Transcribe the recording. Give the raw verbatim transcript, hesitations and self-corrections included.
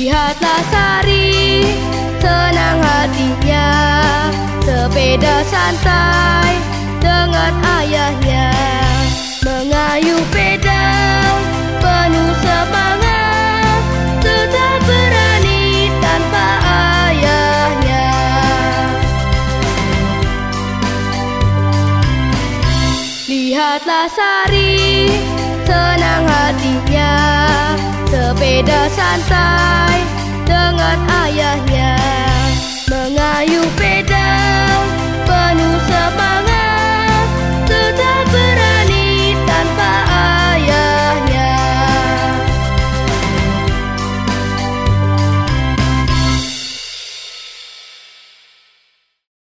Lihatlah Sari, senang hatinya, sepeda santai dengan ayahnya, mengayuh pedal penuh semangat, tetap berani tanpa ayahnya. Lihatlah Sari, senang hatinya, sepeda santai dengan ayahnya, mengayuh pedal